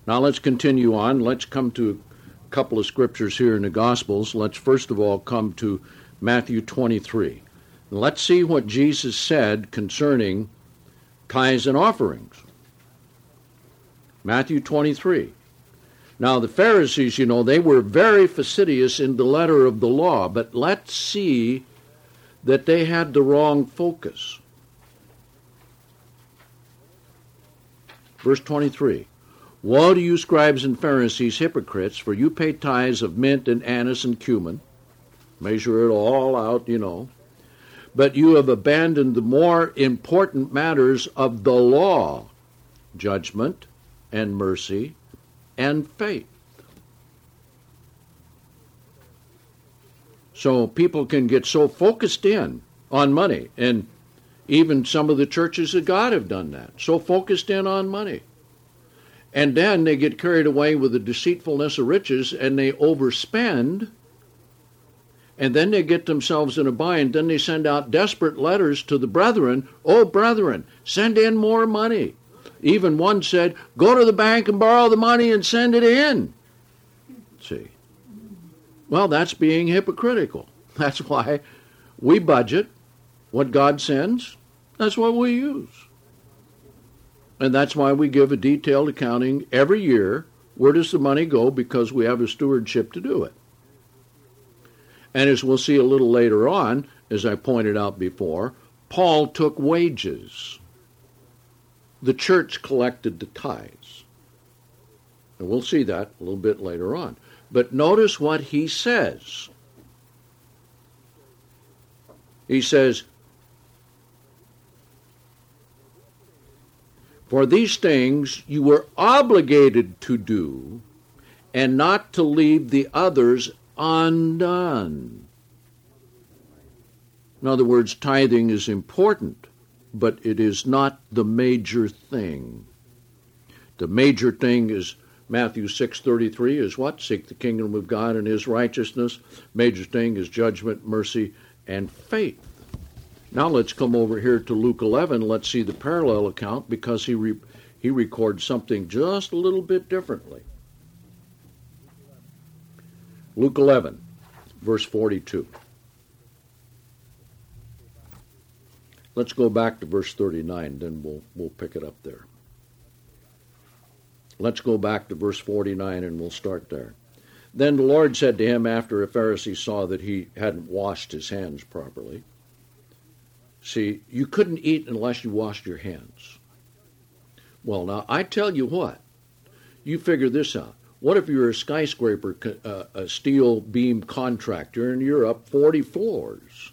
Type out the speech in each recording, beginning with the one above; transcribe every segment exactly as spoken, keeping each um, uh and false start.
Now let's continue on. Let's come to a couple of scriptures here in the Gospels. Let's first of all come to Matthew twenty-three. Let's see what Jesus said concerning tithes and offerings. Matthew twenty-three. Now the Pharisees, you know, they were very fastidious in the letter of the law, but let's see that they had the wrong focus. Verse twenty-three. Woe to you, scribes and Pharisees, hypocrites, for you pay tithes of mint and anise and cumin. Measure it all out, you know. But you have abandoned the more important matters of the law, judgment and mercy and faith. So people can get so focused in on money, and even some of the churches of God have done that, so focused in on money. And then they get carried away with the deceitfulness of riches, and they overspend, and then they get themselves in a bind. Then they send out desperate letters to the brethren. Oh, brethren, send in more money. Even one said, go to the bank and borrow the money and send it in. See? Well, that's being hypocritical. That's why we budget what God sends. That's what we use. And that's why we give a detailed accounting every year. Where does the money go? Because we have a stewardship to do it. And as we'll see a little later on, as I pointed out before, Paul took wages. The church collected the tithes. And we'll see that a little bit later on. But notice what he says. He says, for these things you were obligated to do, and not to leave the others undone. In other words, tithing is important, but it is not the major thing. The major thing is Matthew six thirty-three is what? Seek the kingdom of God and his righteousness. Major thing is judgment, mercy, and faith. Now let's come over here to Luke eleven. Let's see the parallel account, because he re- he records something just a little bit differently. Luke eleven, verse forty-two. Let's go back to verse thirty-nine, then we'll we'll pick it up there. Let's go back to verse forty-nine, and we'll start there. Then the Lord said to him, after a Pharisee saw that he hadn't washed his hands properly. See, you couldn't eat unless you washed your hands. Well, now, I tell you what. You figure this out. What if you're a skyscraper, uh, a steel beam contractor, and you're up forty floors?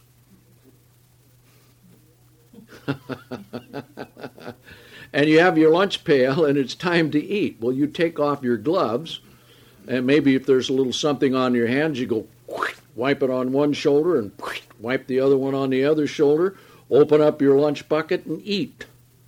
And you have your lunch pail, and it's time to eat. Well, you take off your gloves, and maybe if there's a little something on your hands, you go wipe it on one shoulder and wipe the other one on the other shoulder, open up your lunch bucket, and eat.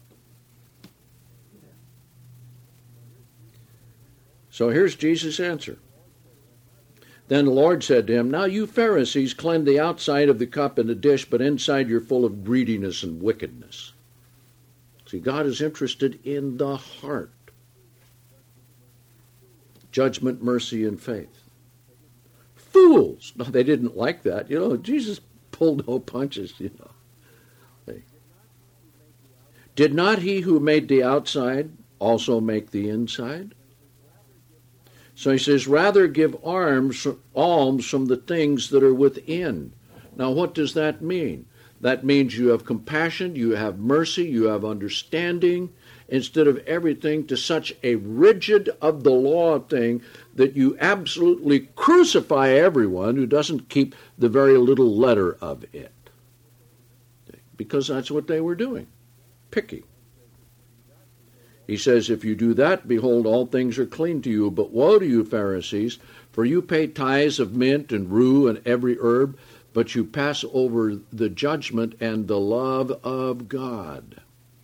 So here's Jesus' answer. Then the Lord said to him, now you Pharisees cleanse the outside of the cup and the dish, but inside you're full of greediness and wickedness. See, God is interested in the heart. Judgment, mercy, and faith. Fools! No, they didn't like that. You know, Jesus pulled no punches, you know. Hey. Did not he who made the outside also make the inside? So he says, rather give alms, alms from the things that are within. Now, what does that mean? That means you have compassion, you have mercy, you have understanding, instead of everything to such a rigid of the law thing that you absolutely crucify everyone who doesn't keep the very little letter of it. Because that's what they were doing, picky. He says, if you do that, behold, all things are clean to you. But woe to you, Pharisees, for you pay tithes of mint and rue and every herb, but you pass over the judgment and the love of God.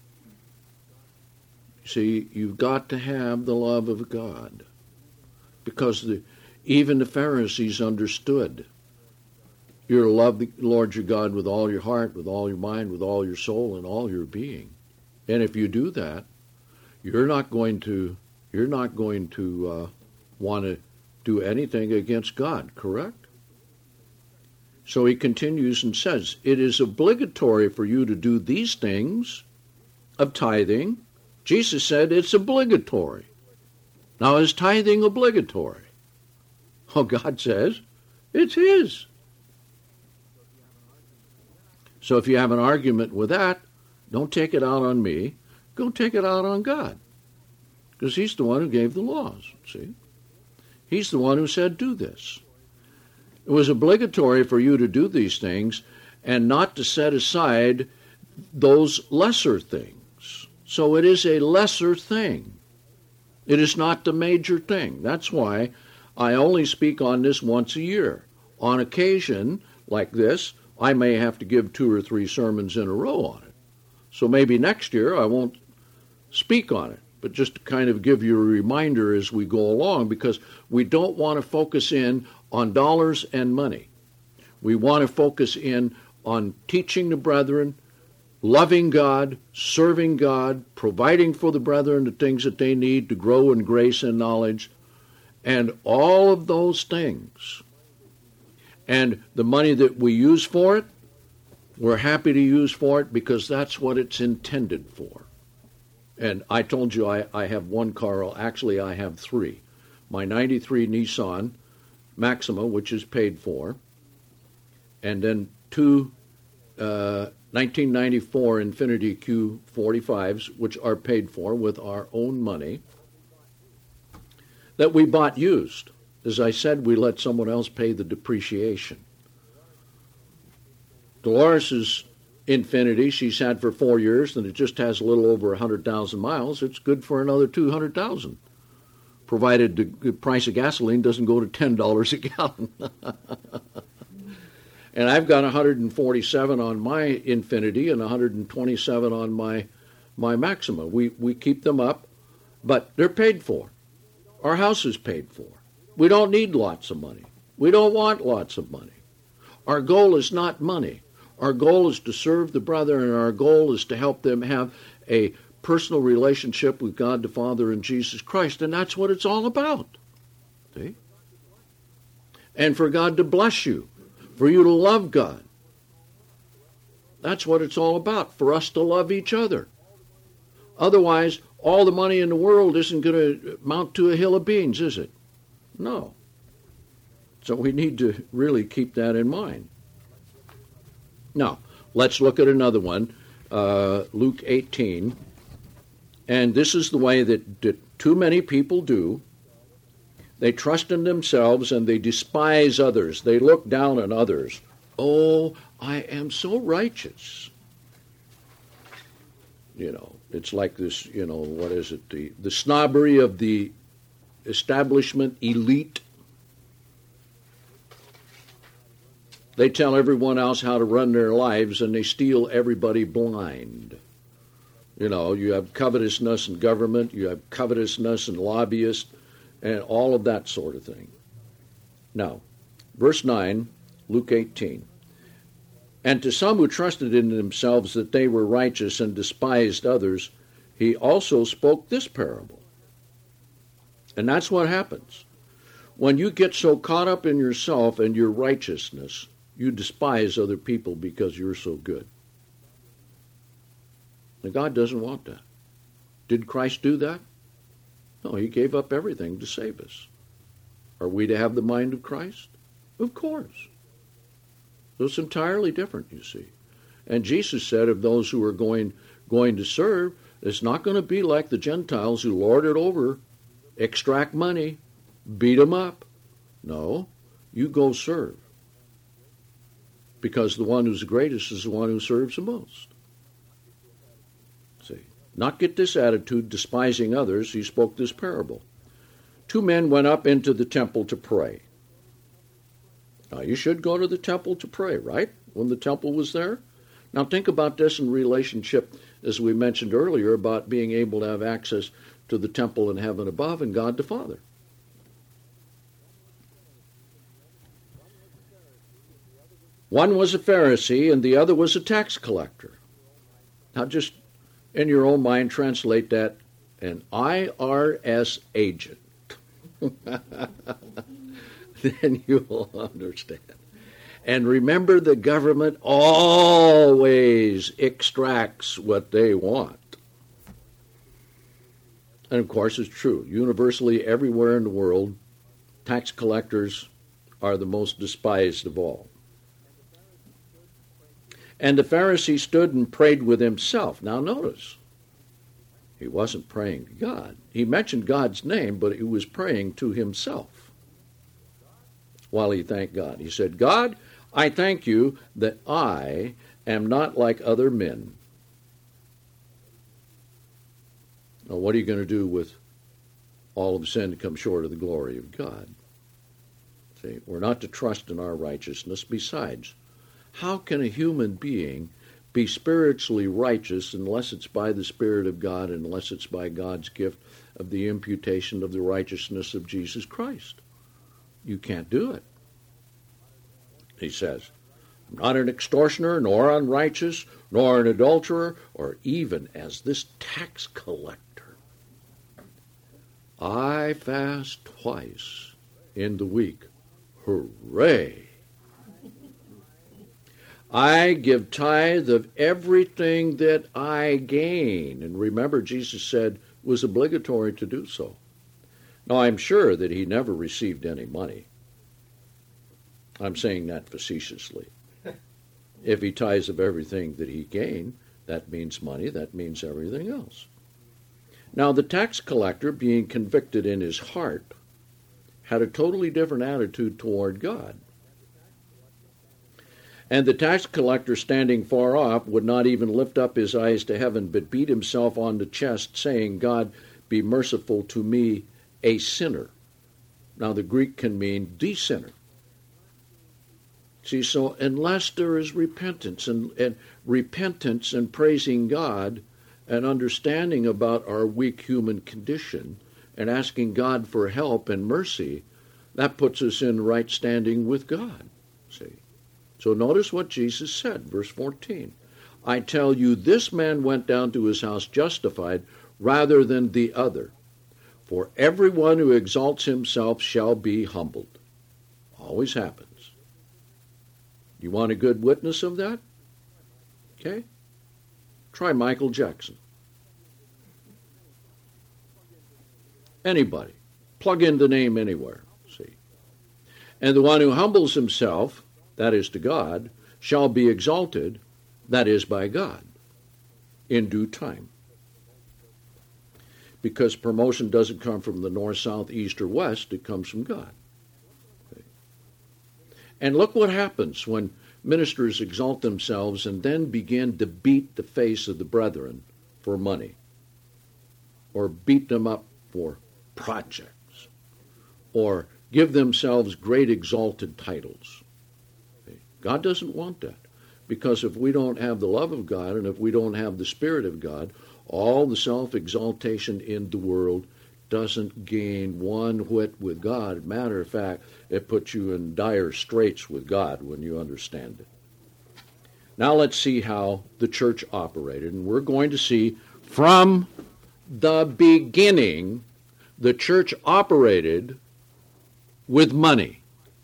See, you've got to have the love of God. Because the, even the Pharisees understood. You're to love the Lord your God with all your heart, with all your mind, with all your soul, and all your being. And if you do that, you're not going to you're not going to uh, want to do anything against God, correct? So he continues and says, it is obligatory for you to do these things of tithing. Jesus said it's obligatory. Now, is tithing obligatory? Oh, God says it's his. So if you have an argument with that, don't take it out on me. Go take it out on God. Because he's the one who gave the laws, see? He's the one who said, do this. It was obligatory for you to do these things and not to set aside those lesser things. So it is a lesser thing. It is not the major thing. That's why I only speak on this once a year. On occasion, like this, I may have to give two or three sermons in a row on it. So maybe next year I won't speak on it, but just to kind of give you a reminder as we go along, because we don't want to focus in on dollars and money. We want to focus in on teaching the brethren, loving God, serving God, providing for the brethren the things that they need to grow in grace and knowledge, and all of those things. And the money that we use for it, we're happy to use for it because that's what it's intended for. And I told you I, I have one car. Actually, I have three. My ninety-three Nissan Maxima, which is paid for, and then two uh, nineteen ninety-four Infiniti Q forty-fives, which are paid for with our own money, that we bought used. As I said, we let someone else pay the depreciation. Dolores's Infiniti, she's had for four years, and it just has a little over one hundred thousand miles. It's good for another two hundred thousand, provided the price of gasoline doesn't go to ten dollars a gallon. And I've got one hundred forty-seven on my Infiniti and one hundred twenty-seven on my my Maxima. We, we keep them up, but they're paid for. Our house is paid for. We don't need lots of money. We don't want lots of money. Our goal is not money. Our goal is to serve the brethren, and our goal is to help them have a personal relationship with God the Father and Jesus Christ, and that's what it's all about. See? And for God to bless you, for you to love God. That's what it's all about, for us to love each other. Otherwise, all the money in the world isn't going to amount to a hill of beans, is it? No. So we need to really keep that in mind. Now, let's look at another one, uh, Luke eighteen. And this is the way that, that too many people do. They trust in themselves and they despise others. They look down on others. Oh, I am so righteous. You know, it's like this, you know, what is it? The, the snobbery of the establishment elite. They tell everyone else how to run their lives, and they steal everybody blind. You know, you have covetousness in government, you have covetousness in lobbyists, and all of that sort of thing. Now, verse nine, Luke eighteen. And to some who trusted in themselves that they were righteous and despised others, he also spoke this parable. And that's what happens. When you get so caught up in yourself and your righteousness, you despise other people because you're so good. Now, God doesn't want that. Did Christ do that? No, he gave up everything to save us. Are we to have the mind of Christ? Of course. So it's entirely different, you see. And Jesus said of those who are going, going to serve, it's not going to be like the Gentiles who lord it over, extract money, beat them up. No, you go serve. Because the one who's the greatest is the one who serves the most. See, not get this attitude, despising others. He spoke this parable. Two men went up into the temple to pray. Now, you should go to the temple to pray, right? When the temple was there. Now, think about this in relationship, as we mentioned earlier, about being able to have access to the temple in heaven above and God the Father. One was a Pharisee and the other was a tax collector. Now just in your own mind translate that an I R S agent, then you'll understand. And remember, the government always extracts what they want. And of course, it's true. Universally, everywhere in the world, tax collectors are the most despised of all. And the Pharisee stood and prayed with himself. Now notice, he wasn't praying to God. He mentioned God's name, but he was praying to himself while he thanked God. He said, God, I thank you that I am not like other men. Now, what are you going to do with all of sin to come short of the glory of God? See, we're not to trust in our righteousness. Besides, how can a human being be spiritually righteous unless it's by the Spirit of God, unless it's by God's gift of the imputation of the righteousness of Jesus Christ? You can't do it. He says, I'm not an extortioner, nor unrighteous, nor an adulterer, or even as this tax collector. I fast twice in the week. Hooray! I give tithe of everything that I gain. And remember, Jesus said it was obligatory to do so. Now, I'm sure that he never received any money. I'm saying that facetiously. If he tithes of everything that he gained, that means money, that means everything else. Now, the tax collector, being convicted in his heart, had a totally different attitude toward God. And the tax collector, standing far off, would not even lift up his eyes to heaven, but beat himself on the chest, saying, God, be merciful to me, a sinner. Now, the Greek can mean the sinner. See, so unless there is repentance and, and repentance and praising God and understanding about our weak human condition and asking God for help and mercy, that puts us in right standing with God. See? So notice what Jesus said, verse fourteen. I tell you, this man went down to his house justified rather than the other. For everyone who exalts himself shall be humbled. Always happens. You want a good witness of that? Okay? Try Michael Jackson. Anybody. Plug in the name anywhere. See? And the one who humbles himself, that is to God, shall be exalted, that is by God, in due time. Because promotion doesn't come from the north, south, east, or west, it comes from God. Okay. And look what happens when ministers exalt themselves and then begin to beat the face of the brethren for money, or beat them up for projects, or give themselves great exalted titles. Okay. God doesn't want that, because if we don't have the love of God and if we don't have the Spirit of God, all the self-exaltation in the world doesn't gain one whit with God. Matter of fact, it puts you in dire straits with God when you understand it. Now let's see how the church operated. And we're going to see from the beginning, the church operated with money.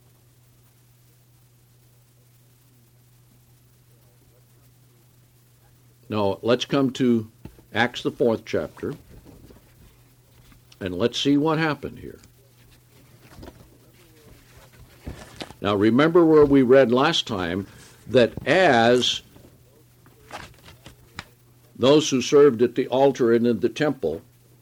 Now let's come to Acts, the fourth chapter, and let's see what happened here. Now remember where we read last time that as those who served at the altar and in the temple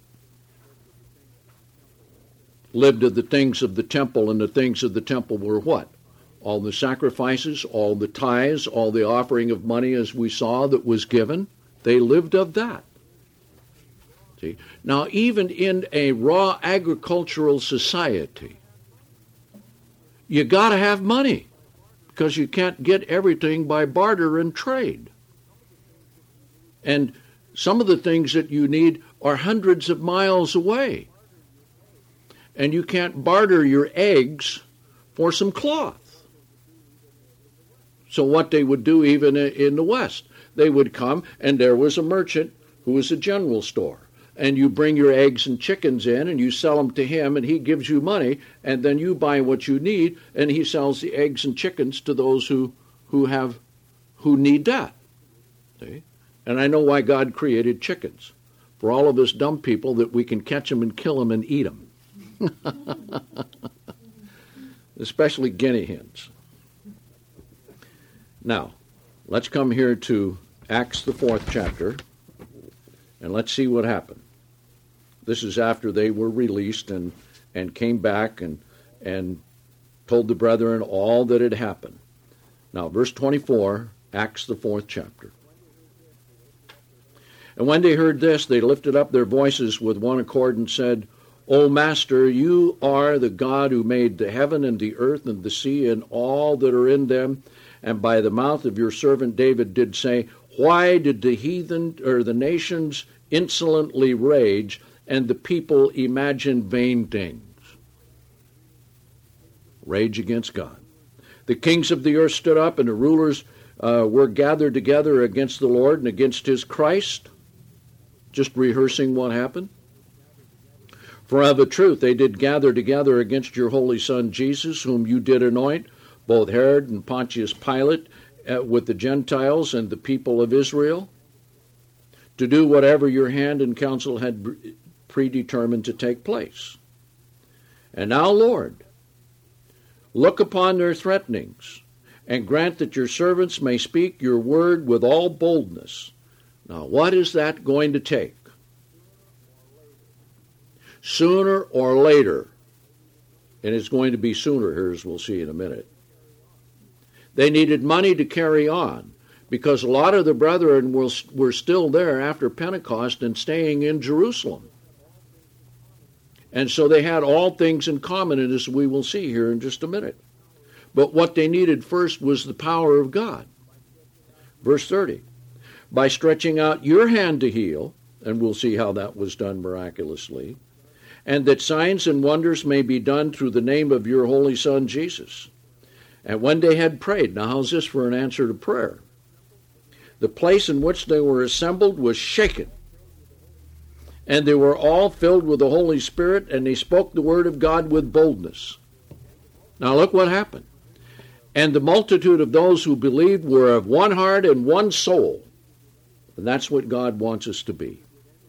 lived of the things of the temple, and the things of the temple were what? All the sacrifices, all the tithes, all the offering of money, as we saw, that was given. They lived of that. See? Now, even in a raw agricultural society, you got to have money, because you can't get everything by barter and trade. And some of the things that you need are hundreds of miles away. And you can't barter your eggs for some cloth. So what they would do even in the West, they would come, and there was a merchant who was a general store. and you bring your eggs and chickens in and you sell them to him, and he gives you money, and then you buy what you need, and he sells the eggs and chickens to those who who have who need that. See? And I know why God created chickens. For all of us dumb people, that we can catch them and kill them and eat them. Especially guinea hens. Now, let's come here to Acts, the fourth chapter, and let's see what happened. This is after they were released and, and came back and, and told the brethren all that had happened. Now, verse twenty-four, Acts, the fourth chapter. And when they heard this, they lifted up their voices with one accord and said, O Master, you are the God who made the heaven and the earth and the sea and all that are in them, and by the mouth of your servant David did say, why did the heathen or the nations insolently rage, and the people imagine vain things? Rage against God. The kings of the earth stood up, and the rulers uh, were gathered together against the Lord and against his Christ. Just rehearsing what happened. For of a truth they did gather together against your holy Son Jesus, whom you did anoint, both Herod and Pontius Pilate, uh, with the Gentiles and the people of Israel, to do whatever your hand and counsel had predetermined to take place. And now, Lord, look upon their threatenings, and grant that your servants may speak your word with all boldness. Now, what is that going to take? Sooner or later, and it's going to be sooner here, as we'll see in a minute, they needed money to carry on, because a lot of the brethren were, were still there after Pentecost and staying in Jerusalem. And so they had all things in common, and as we will see here in just a minute. But what they needed first was the power of God. Verse thirty. By stretching out your hand to heal, and we'll see how that was done miraculously, and that signs and wonders may be done through the name of your holy Son Jesus. And when they had prayed, now how's this for an answer to prayer? The place in which they were assembled was shaken, and they were all filled with the Holy Spirit, and they spoke the word of God with boldness. Now look what happened. And the multitude of those who believed were of one heart and one soul. And that's what God wants us to be.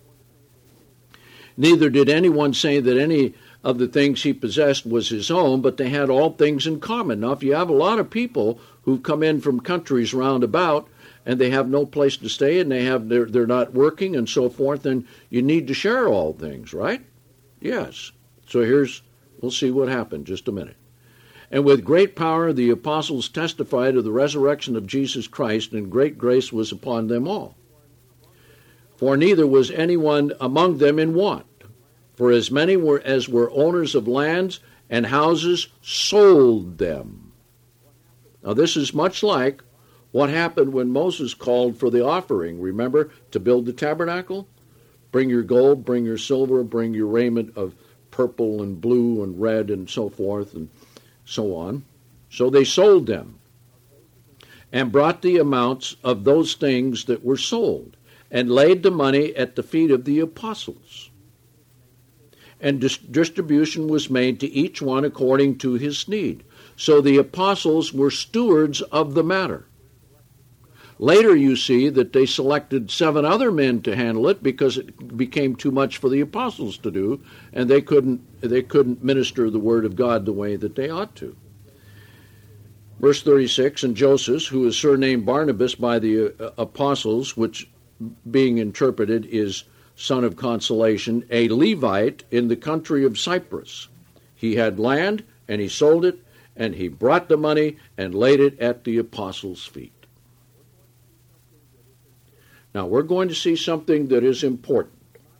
Neither did anyone say that any of the things he possessed was his own, but they had all things in common. Now, if you have a lot of people who've come in from countries round about, and they have no place to stay, and they have they're, they're not working and so forth, then you need to share all things, right? Yes. So here's, we'll see what happened in just a minute. And with great power the apostles testified of the resurrection of Jesus Christ, and great grace was upon them all. For neither was anyone among them in want. For as many were as were owners of lands and houses sold them. Now this is much like what happened when Moses called for the offering. Remember, to build the tabernacle? Bring your gold, bring your silver, bring your raiment of purple and blue and red and so forth and so on. So they sold them and brought the amounts of those things that were sold, and laid the money at the feet of the apostles. And dis- distribution was made to each one according to his need. So the apostles were stewards of the matter. Later you see that they selected seven other men to handle it because it became too much for the apostles to do, and they couldn't, they couldn't minister the word of God the way that they ought to. Verse thirty-six, and Joseph, who is surnamed Barnabas by the uh, apostles, which being interpreted is son of consolation, a Levite in the country of Cyprus. He had land, and he sold it, and he brought the money and laid it at the apostles' feet. Now, we're going to see something that is important.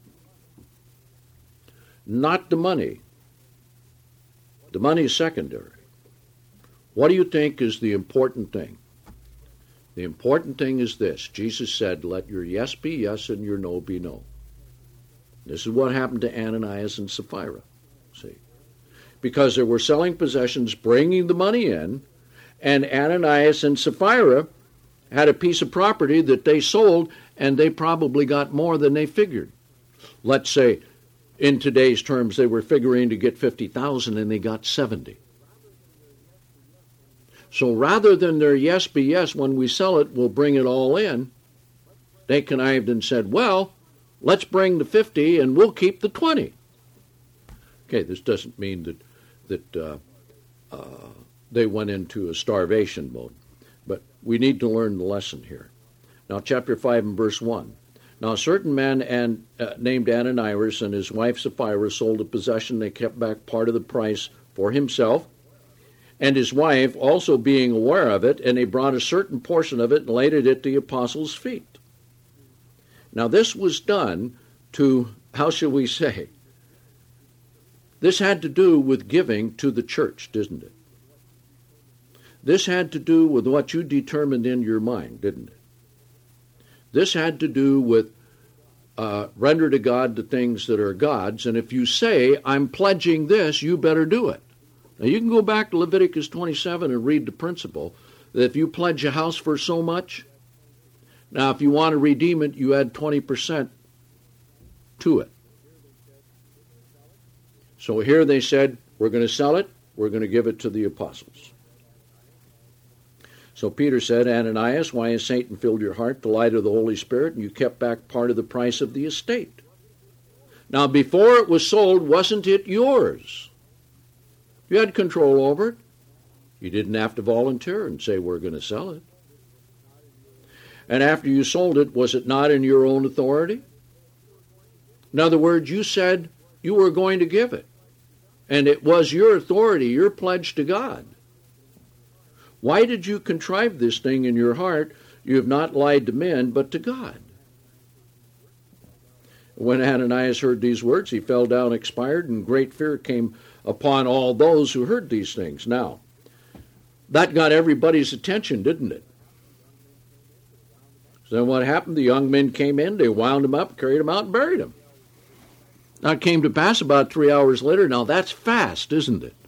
Not the money. The money is secondary. What do you think is the important thing? The important thing is this. Jesus said, let your yes be yes and your no be no. This is what happened to Ananias and Sapphira. See? Because they were selling possessions, bringing the money in, and Ananias and Sapphira had a piece of property that they sold, and they probably got more than they figured. Let's say, in today's terms, they were figuring to get fifty thousand and they got seventy. So rather than their yes be yes, when we sell it, we'll bring it all in, they connived and said, well, let's bring the fifty and we'll keep the twenty. Okay, this doesn't mean that that uh, uh, they went into a starvation mode, but we need to learn the lesson here. Now, chapter five and verse one. Now, a certain man and, uh, named Ananias and his wife Sapphira sold a possession. They kept back part of the price for himself and his wife, also being aware of it, and they brought a certain portion of it and laid it at the apostles' feet. Now, this was done to, how shall we say, this had to do with giving to the church, didn't it? This had to do with what you determined in your mind, didn't it? This had to do with uh, render to God the things that are God's, and if you say, I'm pledging this, you better do it. Now, you can go back to Leviticus twenty-seven and read the principle that if you pledge a house for so much, now if you want to redeem it, you add twenty percent to it. So here they said, we're going to sell it, we're going to give it to the apostles. So Peter said, Ananias, why has Satan filled your heart, the light of the Holy Spirit, and you kept back part of the price of the estate? Now, before it was sold, wasn't it yours? You had control over it. You didn't have to volunteer and say, we're going to sell it. And after you sold it, was it not in your own authority? In other words, you said you were going to give it. And it was your authority, your pledge to God. Why did you contrive this thing in your heart? You have not lied to men, but to God. When Ananias heard these words, he fell down, expired, and great fear came upon all those who heard these things. Now, that got everybody's attention, didn't it? So then what happened? The young men came in, they wound him up, carried him out, and buried him. Now, it came to pass about three hours later. Now, that's fast, isn't it?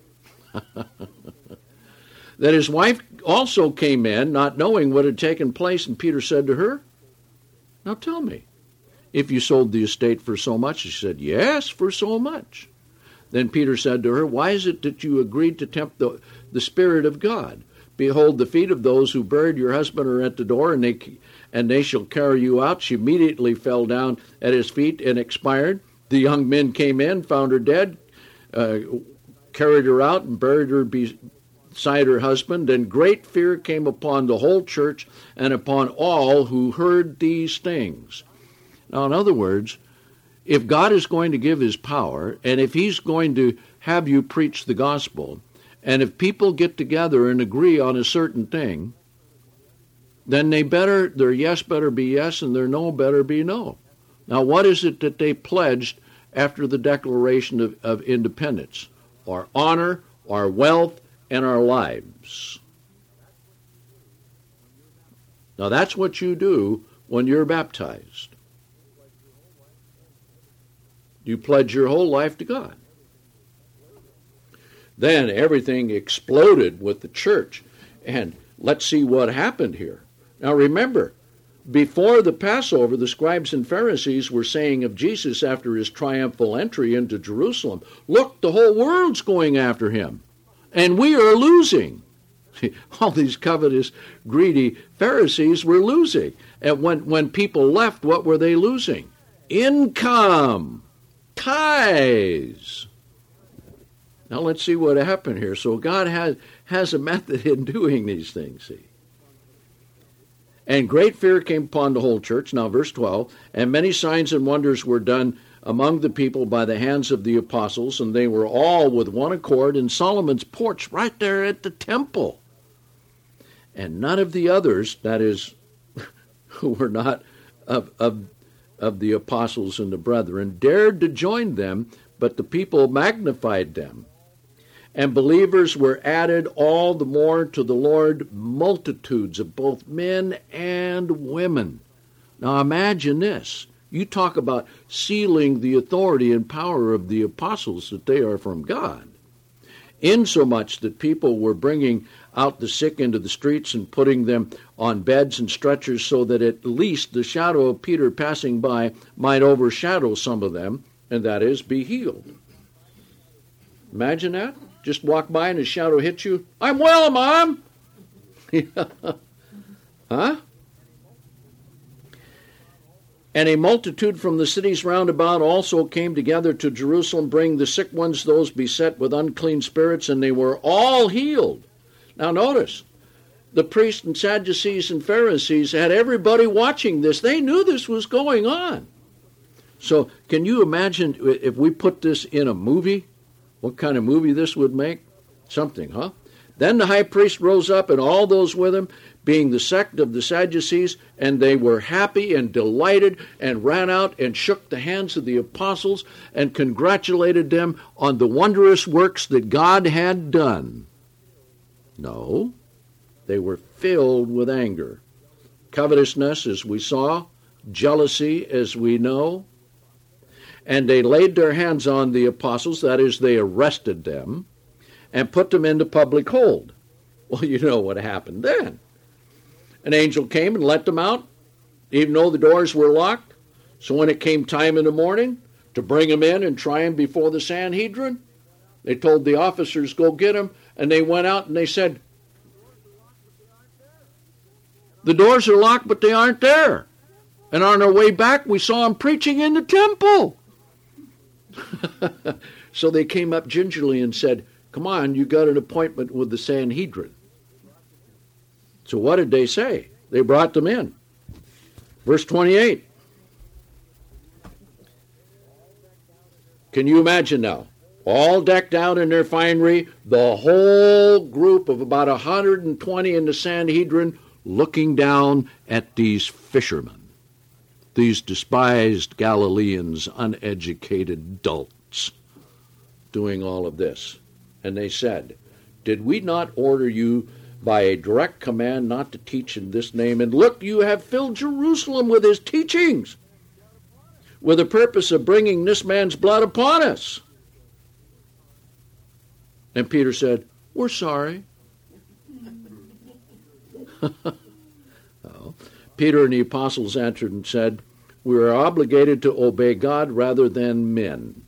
That his wife also came in, not knowing what had taken place, and Peter said to her, now tell me, if you sold the estate for so much? She said, yes, for so much. Then Peter said to her, why is it that you agreed to tempt the, the Spirit of God? Behold, the feet of those who buried your husband are at the door, and they, and they shall carry you out. She immediately fell down at his feet and expired. The young men came in, found her dead, uh, carried her out, and buried her beside her husband. And great fear came upon the whole church and upon all who heard these things. Now, in other words, if God is going to give his power, and if he's going to have you preach the gospel, and if people get together and agree on a certain thing, then they better, their yes better be yes, and their no better be no. Now, what is it that they pledged after the Declaration of, of Independence? Our honor, our wealth, and our lives. Now, that's what you do when you're baptized. You pledge your whole life to God. Then everything exploded with the church. And let's see what happened here. Now, remember, before the Passover, the scribes and Pharisees were saying of Jesus after his triumphal entry into Jerusalem, look, the whole world's going after him, and we are losing. All these covetous, greedy Pharisees were losing. And when, when people left, what were they losing? Income, tithes. Now let's see what happened here. So God has, has a method in doing these things, see. And great fear came upon the whole church. Now, verse twelve, and many signs and wonders were done among the people by the hands of the apostles, and they were all with one accord in Solomon's porch right there at the temple. And none of the others, that is, who were not of, of, of the apostles and the brethren, dared to join them, but the people magnified them. And believers were added all the more to the Lord, multitudes of both men and women. Now imagine this. You talk about sealing the authority and power of the apostles, that they are from God. insomuch that people were bringing out the sick into the streets and putting them on beds and stretchers so that at least the shadow of Peter passing by might overshadow some of them, and that is, be healed. Imagine that. Just walk by and his shadow hits you. I'm well, Mom. Huh? And a multitude from the cities round about also came together to Jerusalem, bringing the sick ones, those beset with unclean spirits, and they were all healed. Now notice, the priests and Sadducees and Pharisees had everybody watching this. They knew this was going on. So can you imagine if we put this in a movie, what kind of movie this would make? Something, huh? Then the high priest rose up, and all those with him, being the sect of the Sadducees, and they were happy and delighted, and ran out and shook the hands of the apostles and congratulated them on the wondrous works that God had done. No, they were filled with anger, covetousness, as we saw, jealousy, as we know, and they laid their hands on the apostles, that is, they arrested them, and put them into public hold. Well, you know what happened then. An angel came and let them out, even though the doors were locked. So when it came time in the morning to bring them in and try them before the Sanhedrin, they told the officers, go get them, and they went out and they said, the doors are locked, but they aren't there. And on our way back, we saw them preaching in the temple. So they came up gingerly and said, come on, you got an appointment with the Sanhedrin. So what did they say? They brought them in. Verse twenty-eight. Can you imagine now? All decked out in their finery, the whole group of about one hundred twenty in the Sanhedrin looking down at these fishermen, these despised Galileans, uneducated dolts, doing all of this. And they said, did we not order you by a direct command not to teach in this name? And look, you have filled Jerusalem with his teachings, with the purpose of bringing this man's blood upon us. And Peter said, we're sorry. Oh. Peter and the apostles answered and said, we are obligated to obey God rather than men.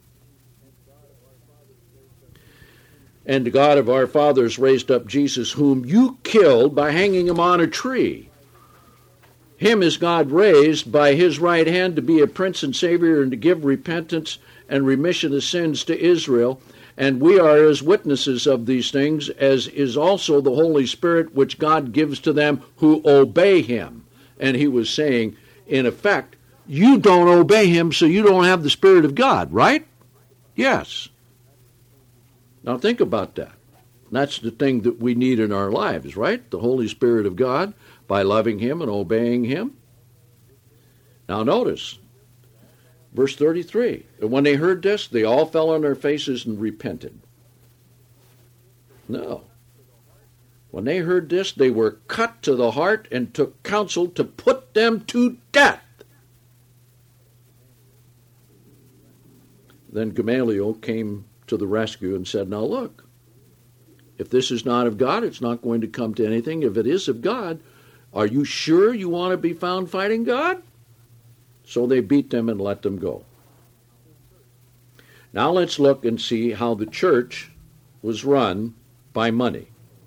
And the God of our fathers raised up Jesus, whom you killed by hanging him on a tree. Him is God raised by his right hand to be a prince and savior and to give repentance and remission of sins to Israel. And we are as witnesses of these things, as is also the Holy Spirit, which God gives to them who obey him. And he was saying, in effect, you don't obey him, so you don't have the Spirit of God, right? Yes. Now think about that. That's the thing that we need in our lives, right? The Holy Spirit of God, by loving him and obeying him. Now notice, verse thirty-three. And when they heard this, they all fell on their faces and repented. No. When they heard this, they were cut to the heart and took counsel to put them to death. Then Gamaliel came to the rescue and said, now look, if this is not of God, it's not going to come to anything. If it is of God, are you sure you want to be found fighting God? So they beat them and let them go. Now let's look and see how the church was run by money.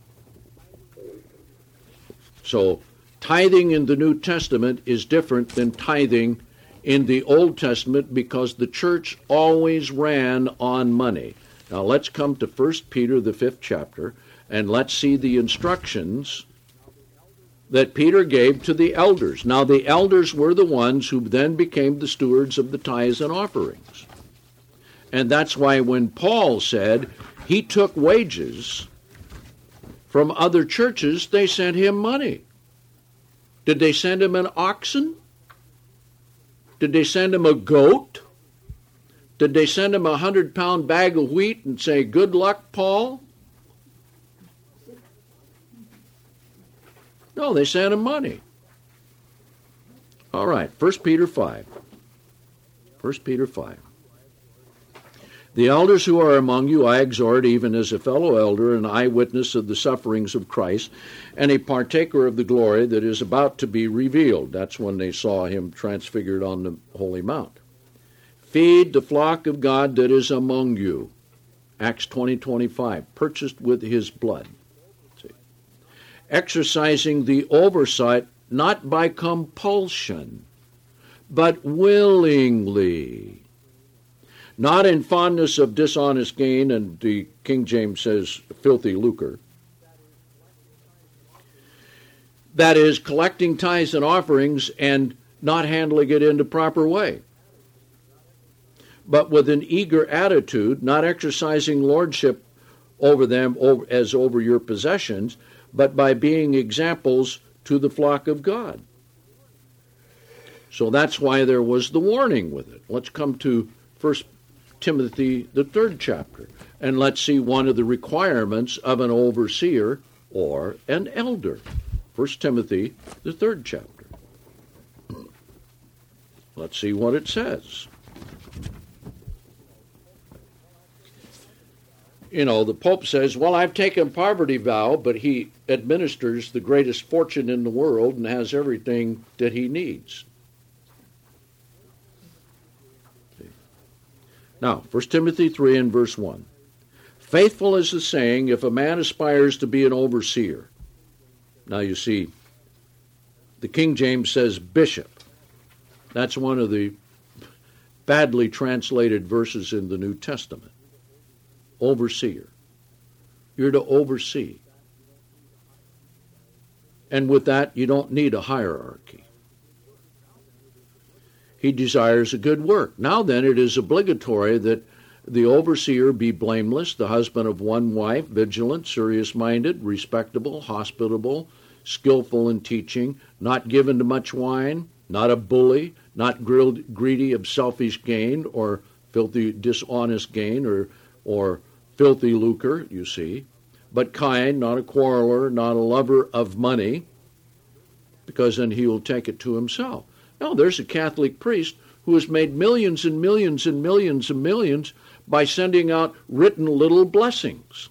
So tithing in the New Testament is different than tithing in the Old Testament, because the church always ran on money. Now let's come to First Peter, the fifth chapter, and let's see the instructions that Peter gave to the elders. Now the elders were the ones who then became the stewards of the tithes and offerings. And that's why when Paul said he took wages from other churches, they sent him money. Did they send him an oxen? Did they send him a goat? Did they send him a hundred-pound bag of wheat and say, good luck, Paul? No, they sent him money. All right, First Peter five. First Peter five. The elders who are among you I exhort, even as a fellow elder, an eyewitness of the sufferings of Christ, and a partaker of the glory that is about to be revealed. That's when they saw him transfigured on the holy mount. Feed the flock of God that is among you. Acts twenty twenty-five, purchased with his blood. See. Exercising the oversight not by compulsion, but willingly. Not in fondness of dishonest gain, and the King James says filthy lucre. That is, collecting tithes and offerings and not handling it in the proper way. But with an eager attitude, not exercising lordship over them as over your possessions, but by being examples to the flock of God. So that's why there was the warning with it. Let's come to First Timothy, the third chapter, and let's see one of the requirements of an overseer or an elder. First Timothy, the third chapter. Let's see what it says. You know, the Pope says, well, I've taken poverty vow, but he administers the greatest fortune in the world and has everything that he needs. Now, First Timothy three and verse one. Faithful is the saying, if a man aspires to be an overseer. Now you see, the King James says bishop. That's one of the badly translated verses in the New Testament. Overseer. You're to oversee. And with that, you don't need a hierarchy. He desires a good work. Now then, it is obligatory that the overseer be blameless, the husband of one wife, vigilant, serious-minded, respectable, hospitable, skillful in teaching, not given to much wine, not a bully, not grilled, greedy of selfish gain or filthy, dishonest gain or, or filthy lucre, you see, but kind, not a quarreler, not a lover of money, because then he will take it to himself. No, there's a Catholic priest who has made millions and millions and millions and millions by sending out written little blessings.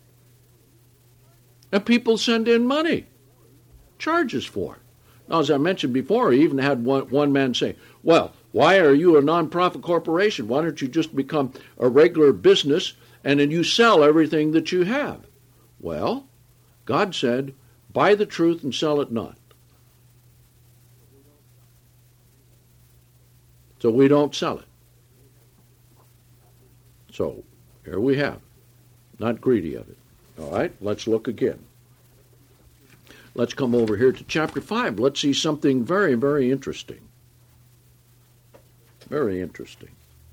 And people send in money, charges for it. Now, as I mentioned before, I even had one, one man say, well, why are you a nonprofit corporation? Why don't you just become a regular business and then you sell everything that you have? Well, God said, buy the truth and sell it not. So we don't sell it. So here we have, not greedy of it. All right, let's look again. Let's come over here to chapter five. Let's see something very, very interesting. Very interesting.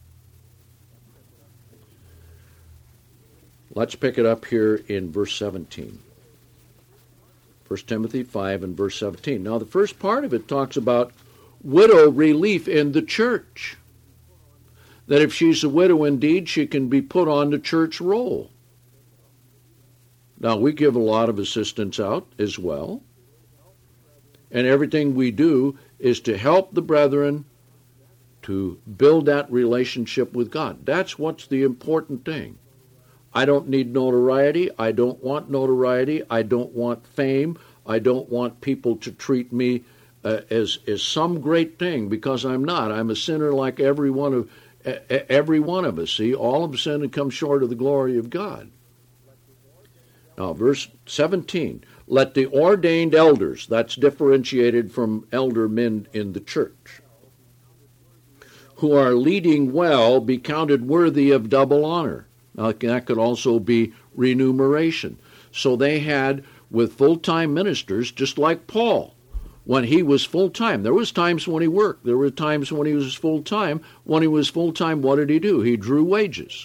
Let's pick it up here in verse seventeen. First Timothy five and verse seventeen. Now the first part of it talks about widow relief in the church. That if she's a widow indeed, she can be put on the church roll. Now, we give a lot of assistance out as well. And everything we do is to help the brethren to build that relationship with God. That's what's the important thing. I don't need notoriety. I don't want notoriety. I don't want fame. I don't want people to treat me uh, as, as some great thing, because I'm not. I'm a sinner like every one of every one of us. See, all have sinned and come short of the glory of God. Now, verse seventeen, let the ordained elders, that's differentiated from elder men in the church, who are leading well, be counted worthy of double honor. Now, that could also be remuneration. So they had, with full-time ministers, just like Paul, when he was full-time. There was times when he worked. There were times when he was full-time. When he was full-time, what did he do? He drew wages.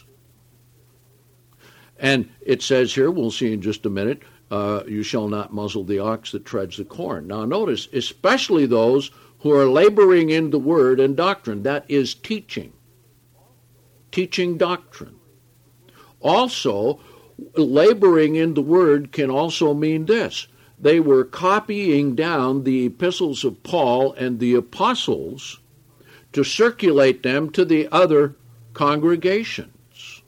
And it says here, we'll see in just a minute, uh, you shall not muzzle the ox that treads the corn. Now notice, especially those who are laboring in the word and doctrine. That is teaching. Teaching doctrine. Also, laboring in the word can also mean this. They were copying down the epistles of Paul and the apostles to circulate them to the other congregations.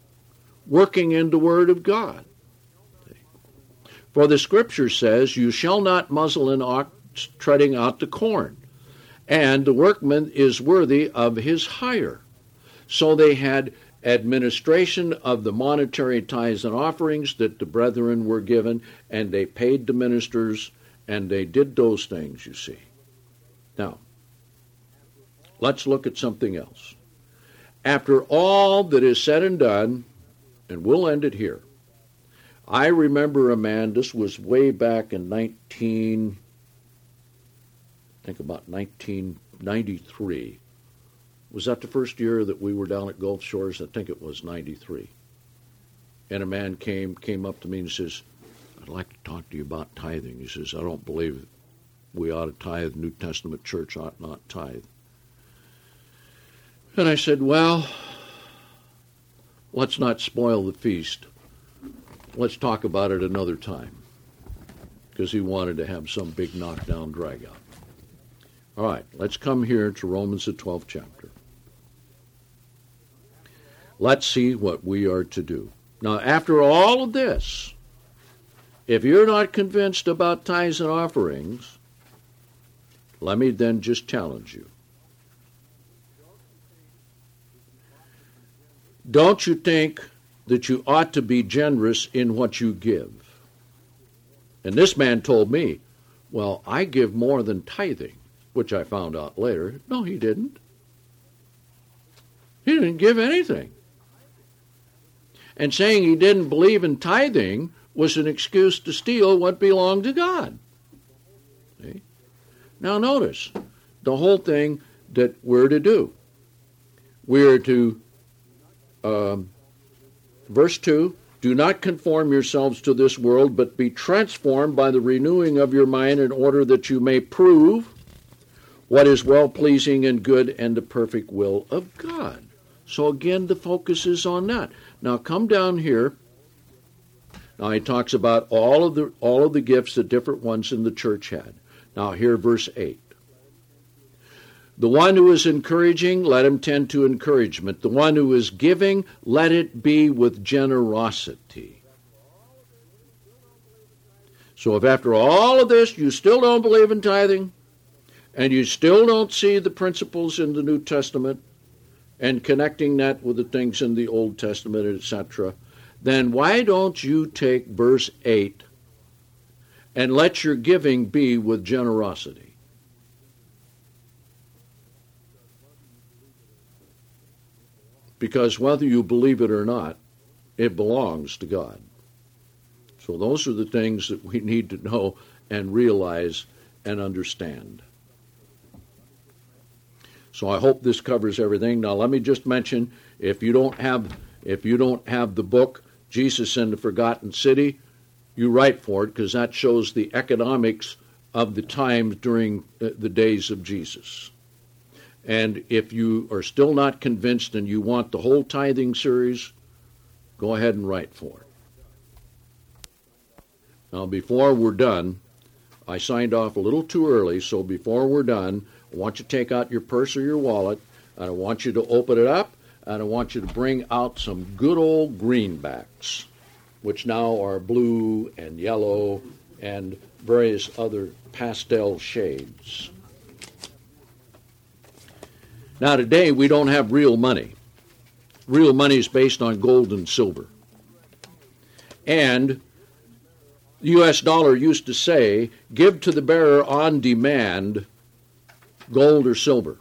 working in the Word of God. For the Scripture says, you shall not muzzle an ox treading out the corn, and the workman is worthy of his hire. So they had administration of the monetary tithes and offerings that the brethren were given, and they paid the ministers, and they did those things, you see. Now, let's look at something else. After all that is said and done, and we'll end it here, I remember a man, this was way back in nineteen, I think about nineteen ninety-three. Was that the first year that we were down at Gulf Shores? I think it was ninety-three. And a man came came up to me and says, I'd like to talk to you about tithing. He says, I don't believe we ought to tithe. New Testament church ought not tithe. And I said, well, let's not spoil the feast. Let's talk about it another time. Because he wanted to have some big knockdown drag out. All right, let's come here to Romans the twelfth chapter. Let's see what we are to do. Now, after all of this, if you're not convinced about tithes and offerings, let me then just challenge you. Don't you think that you ought to be generous in what you give? And this man told me, well, I give more than tithing, which I found out later. No, he didn't. He didn't give anything. And saying he didn't believe in tithing was an excuse to steal what belonged to God. See? Now notice the whole thing that we're to do. We're to, um, verse two, do not conform yourselves to this world, but be transformed by the renewing of your mind in order that you may prove what is well-pleasing and good and the perfect will of God. So again, the focus is on that. Now come down here. Now he talks about all of the all of the gifts that different ones in the church had. Now here, verse eight. The one who is encouraging, let him tend to encouragement. The one who is giving, let it be with generosity. So if after all of this you still don't believe in tithing, and you still don't see the principles in the New Testament, and connecting that with the things in the Old Testament, et cetera, then why don't you take verse eight and let your giving be with generosity? Because whether you believe it or not, it belongs to God. So those are the things that we need to know and realize and understand. So I hope this covers everything. Now let me just mention, if you don't have if you don't have the book Jesus and the Forgotten City, you write for it, because that shows the economics of the times during the days of Jesus. And if you are still not convinced and you want the whole tithing series, go ahead and write for it. Now before we're done, I signed off a little too early, so before we're done, I want you to take out your purse or your wallet, and I want you to open it up, and I want you to bring out some good old greenbacks, which now are blue and yellow and various other pastel shades. Now today we don't have real money. Real money is based on gold and silver. And the U S dollar used to say, give to the bearer on demand gold or silver.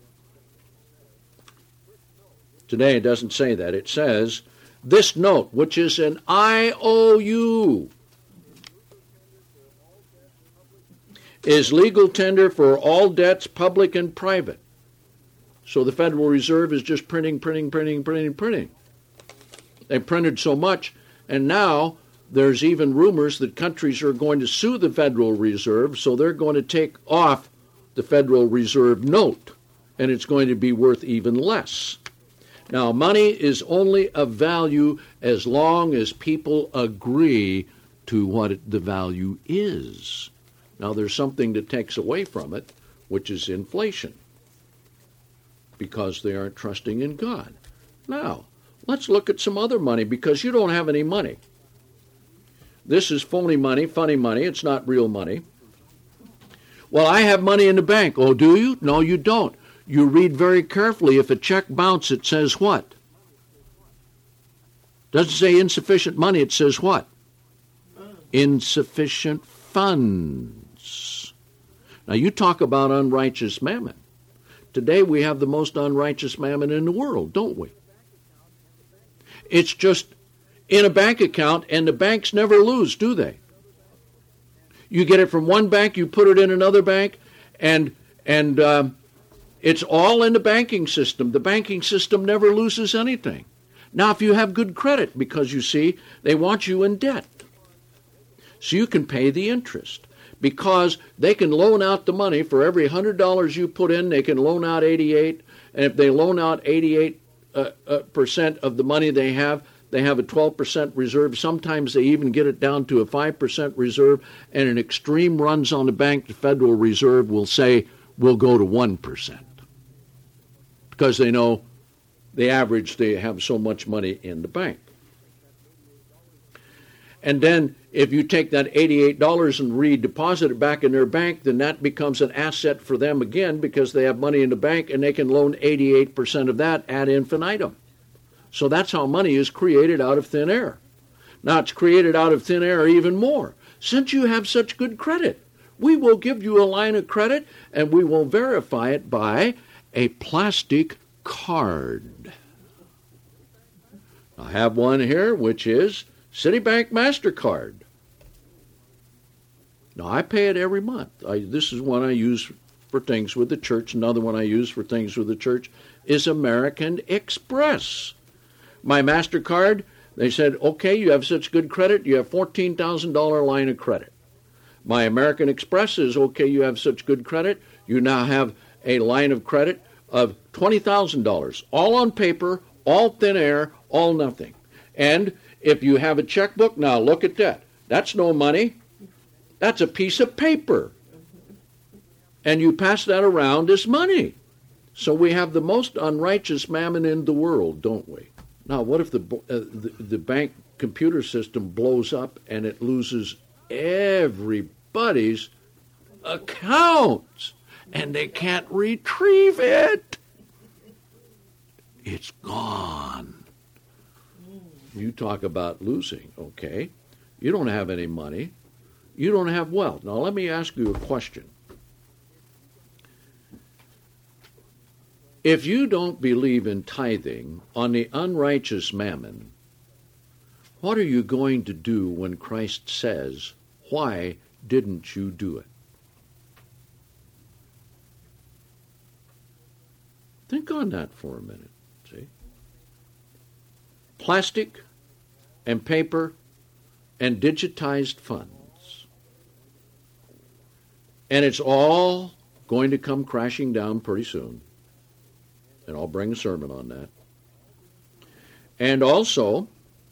Today it doesn't say that. It says, this note, which is an I O U, is legal tender for all debts, public and private. So the Federal Reserve is just printing, printing, printing, printing, printing. They printed so much, and now there's even rumors that countries are going to sue the Federal Reserve, so they're going to take off the Federal Reserve note, and it's going to be worth even less. Now, money is only of value as long as people agree to what it, the value is. Now, there's something that takes away from it, which is inflation, because they aren't trusting in God. Now, Let's look at some other money because you don't have any money. This is phony money, funny money. It's not real money. Well, I have money in the bank. Oh, do you? No, you don't. You read very carefully. If a check bounces, it says what? Doesn't say insufficient money. It says what? Insufficient funds. Now, you talk about unrighteous mammon. Today, we have the most unrighteous mammon in the world, don't we? It's just in a bank account, and the banks never lose, do they? You get it from one bank, you put it in another bank, and and uh, it's all in the banking system. The banking system never loses anything. Now, if you have good credit, because you see, they want you in debt, so you can pay the interest. Because they can loan out the money for every one hundred dollars you put in, they can loan out eighty-eight, and if they loan out eighty-eight uh, uh, percent of the money they have, they have a twelve percent reserve. Sometimes they even get it down to a five percent reserve, and in extreme runs on the bank, the Federal Reserve will say, we'll go to one percent. Because they know the average, they have so much money in the bank. And then if you take that eighty-eight dollars and redeposit it back in their bank, then that becomes an asset for them again because they have money in the bank and they can loan eighty-eight percent of that ad infinitum. So that's how money is created out of thin air. Now it's created out of thin air even more. Since you have such good credit, we will give you a line of credit and we will verify it by a plastic card. I have one here which is Citibank MasterCard. Now, I pay it every month. I, this is one I use for things with the church. Another one I use for things with the church is American Express. My MasterCard, they said, okay, you have such good credit, you have fourteen thousand dollars line of credit. My American Express is, okay, you have such good credit, you now have a line of credit of twenty thousand dollars. All on paper, all thin air, all nothing. And if you have a checkbook, now look at that. That's no money. That's a piece of paper. And you pass that around as money. So we have the most unrighteous mammon in the world, don't we? Now, what if the, uh, the, the bank computer system blows up and it loses everybody's accounts and they can't retrieve it? It's gone. You talk about losing, okay? You don't have any money. You don't have wealth. Now, let me ask you a question. If you don't believe in tithing on the unrighteous mammon, what are you going to do when Christ says, why didn't you do it? Think on that for a minute, see? Plastic and paper and digitized funds. And it's all going to come crashing down pretty soon. And I'll bring a sermon on that. And also,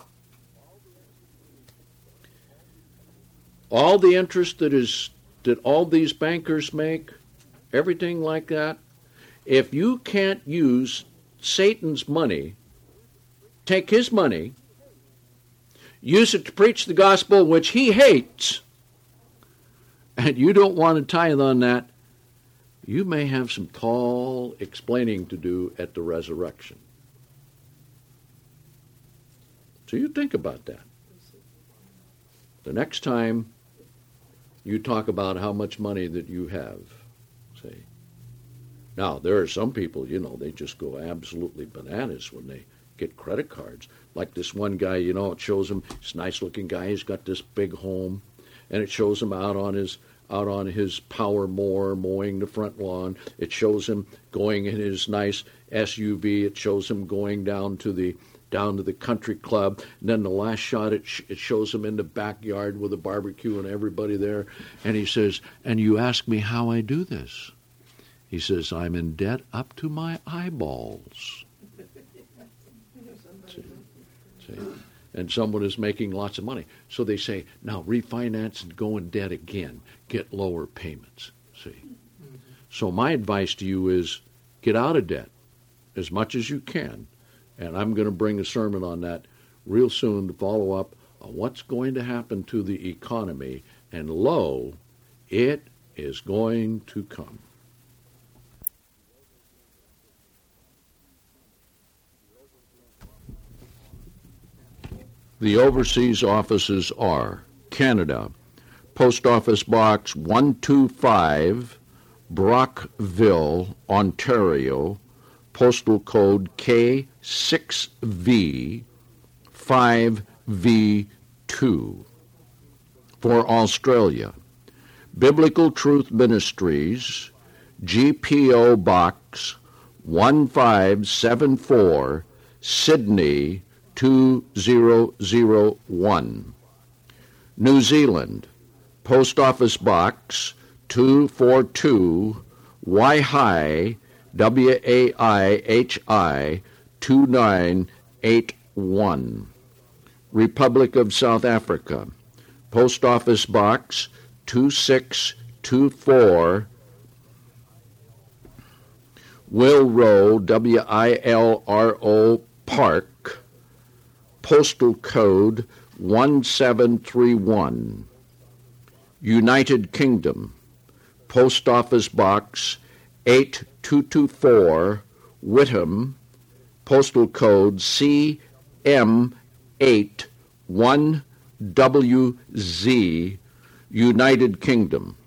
all the interest that is that all these bankers make, everything like that, if you can't use Satan's money, take his money, use it to preach the gospel which he hates, and you don't want to tithe on that, you may have some tall explaining to do at the resurrection. So you think about that. The next time you talk about how much money that you have, say. Now, there are some people, you know, they just go absolutely bananas when they get credit cards. Like this one guy, you know, it shows him, this nice-looking guy, he's got this big home, and it shows him out on his out on his power mower mowing the front lawn. It shows him going in his nice S U V. It shows him going down to the down to the country club. And then the last shot, it, sh- it shows him in the backyard with a barbecue and everybody there. And he says, and you ask me how I do this. He says, I'm in debt up to my eyeballs. See? See? And someone is making lots of money. So they say, now refinance and go in debt again. Get lower payments. See? Mm-hmm. So my advice to you is get out of debt as much as you can. And I'm going to bring a sermon on that real soon to follow up on what's going to happen to the economy. And lo, it is going to come. The overseas offices are Canada, Post Office Box one two five, Brockville, Ontario, postal code K six V five V two. For Australia, Biblical Truth Ministries, G P O Box one five seven four, Sydney two zero zero one. New Zealand, Post Office Box two forty-two, Waihi, W A I H I two nine eight one. Republic of South Africa, Post Office Box two six two four, Wilro, W I L R O Park, postal code one seven three one. United Kingdom, Post Office Box eight two two four, Whittam, postal code C M eight one W Z, United Kingdom.